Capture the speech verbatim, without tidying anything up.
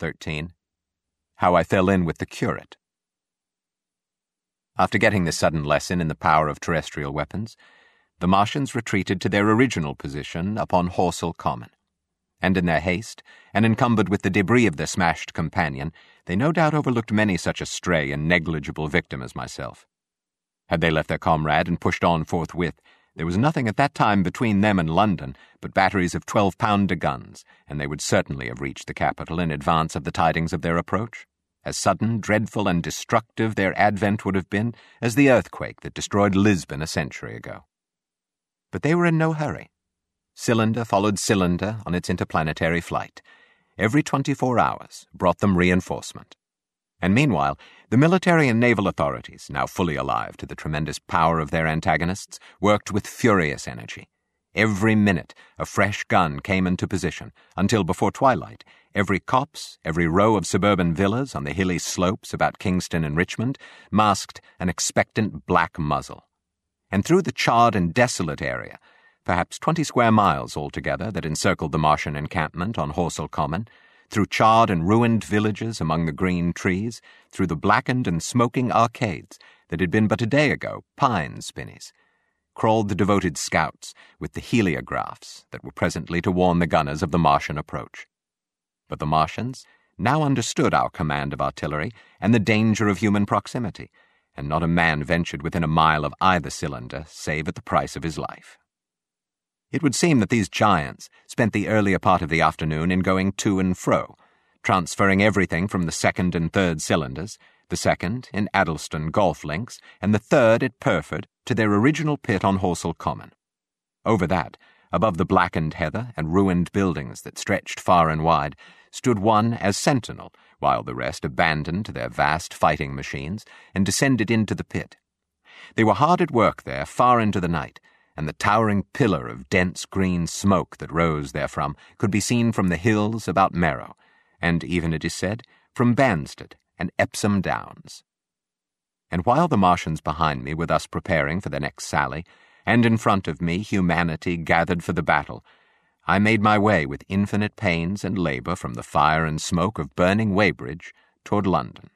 thirteen. How I Fell In with the Curate. After getting this sudden lesson in the power of terrestrial weapons, the Martians retreated to their original position upon Horsell Common, and in their haste, and encumbered with the debris of their smashed companion, they no doubt overlooked many such a stray and negligible victim as myself. Had they left their comrade and pushed on forthwith, there was nothing at that time between them and London but batteries of twelve-pounder guns, and they would certainly have reached the capital in advance of the tidings of their approach. As sudden, dreadful, and destructive their advent would have been as the earthquake that destroyed Lisbon a century ago. But they were in no hurry. Cylinder followed cylinder on its interplanetary flight. Every twenty-four hours brought them reinforcement. And meanwhile, the military and naval authorities, now fully alive to the tremendous power of their antagonists, worked with furious energy. Every minute a fresh gun came into position, until before twilight every copse, every row of suburban villas on the hilly slopes about Kingston and Richmond masked an expectant black muzzle. And through the charred and desolate area, perhaps twenty square miles altogether that encircled the Martian encampment on Horsell Common, through charred and ruined villages among the green trees, through the blackened and smoking arcades that had been but a day ago pine spinneys, crawled the devoted scouts with the heliographs that were presently to warn the gunners of the Martian approach. But the Martians now understood our command of artillery and the danger of human proximity, and not a man ventured within a mile of either cylinder save at the price of his life. It would seem that these giants spent the earlier part of the afternoon in going to and fro, transferring everything from the second and third cylinders, the second in Addlestone golf links, and the third at Pyrford, to their original pit on Horsell Common. Over that, above the blackened heather and ruined buildings that stretched far and wide, stood one as sentinel, while the rest abandoned their vast fighting machines and descended into the pit. They were hard at work there far into the night, and the towering pillar of dense green smoke that rose therefrom could be seen from the hills about Merrow, and even, it is said, from Banstead and Epsom Downs. And while the Martians behind me were thus preparing for the next sally, and in front of me humanity gathered for the battle, I made my way with infinite pains and labour from the fire and smoke of burning Weybridge toward London.